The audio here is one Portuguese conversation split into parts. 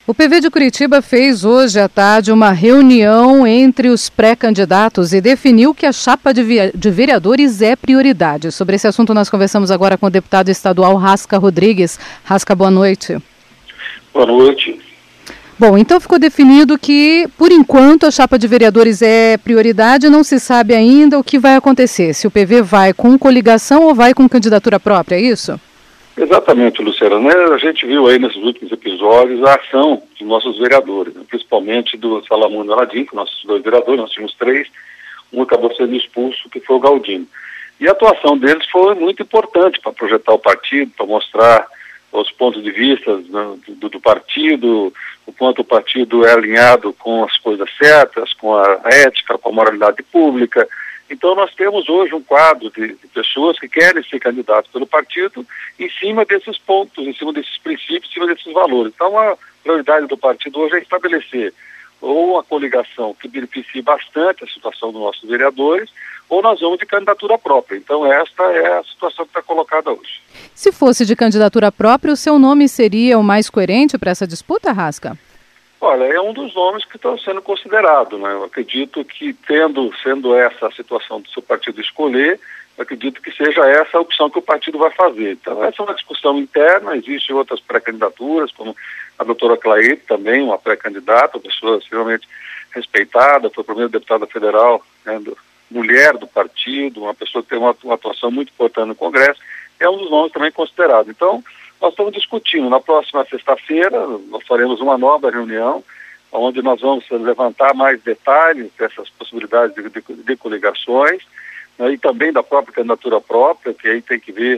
O PV de Curitiba fez hoje à tarde uma reunião entre os pré-candidatos e definiu que a chapa de vereadores é prioridade. Sobre esse assunto nós conversamos agora com o deputado estadual Rasca Rodrigues. Rasca, boa noite. Boa noite. Bom, então ficou definido que, por enquanto, a chapa de vereadores é prioridade. Não se sabe ainda o que vai acontecer, se o PV vai com coligação ou vai com candidatura própria, é isso? Exatamente, Luciana. A gente viu aí nesses últimos episódios a ação dos nossos vereadores, principalmente do Salamundo Aladim, que nossos dois vereadores, nós tínhamos três, um acabou sendo expulso, que foi o Galdino. E a atuação deles foi muito importante para projetar o partido, para mostrar os pontos de vista do partido, o quanto o partido é alinhado com as coisas certas, com a ética, com a moralidade pública. Então nós temos hoje um quadro de pessoas que querem ser candidatos pelo partido em cima desses pontos, em cima desses princípios, em cima desses valores. Então a prioridade do partido hoje é estabelecer ou uma coligação que beneficie bastante a situação dos nossos vereadores, ou nós vamos de candidatura própria. Então esta é a situação que está colocada hoje. Se fosse de candidatura própria, o seu nome seria o mais coerente para essa disputa, Rasca? Olha, é um dos nomes que estão sendo considerados, né? Eu acredito que sendo essa a situação do seu partido escolher, eu acredito que seja essa a opção que o partido vai fazer. Então essa é uma discussão interna, existem outras pré-candidaturas, como a doutora Claide também, uma pré-candidata, uma pessoa extremamente respeitada, foi a primeira deputada federal, né, mulher do partido, uma pessoa que tem uma atuação muito importante no Congresso, é um dos nomes também considerado. Então, nós estamos discutindo. Na próxima sexta-feira, nós faremos uma nova reunião, onde nós vamos levantar mais detalhes dessas possibilidades de coligações, né, e também da própria candidatura própria, que aí tem que ver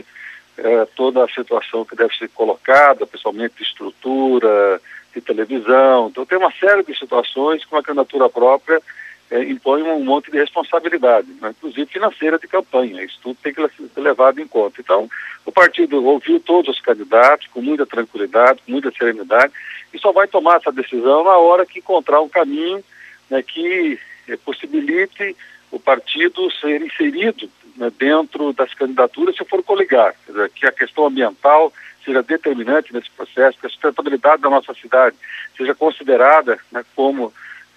toda a situação que deve ser colocada, principalmente de estrutura, de televisão. Então, tem uma série de situações que uma candidatura própria impõe um monte de responsabilidade, né, inclusive financeira de campanha. Isso tudo tem que ser levado em conta. Então, o partido ouviu todos os candidatos com muita tranquilidade, com muita serenidade, e só vai tomar essa decisão na hora que encontrar um caminho, né, que possibilite o partido ser inserido, né, dentro das candidaturas se for coligar. Quer dizer, que a questão ambiental seja determinante nesse processo, que a sustentabilidade da nossa cidade seja considerada, né, como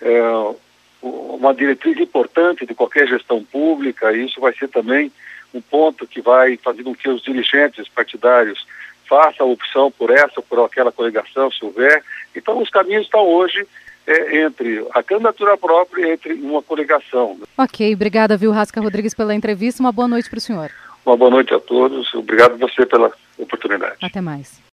uma diretriz importante de qualquer gestão pública. E isso vai ser também um ponto que vai fazer com que os dirigentes partidários façam a opção por essa ou por aquela coligação, se houver. Então os caminhos estão hoje entre a candidatura própria e entre uma coligação. Ok, obrigada, viu, Rasca Rodrigues, pela entrevista. Uma boa noite para o senhor. Uma boa noite a todos. Obrigado a você pela oportunidade. Até mais.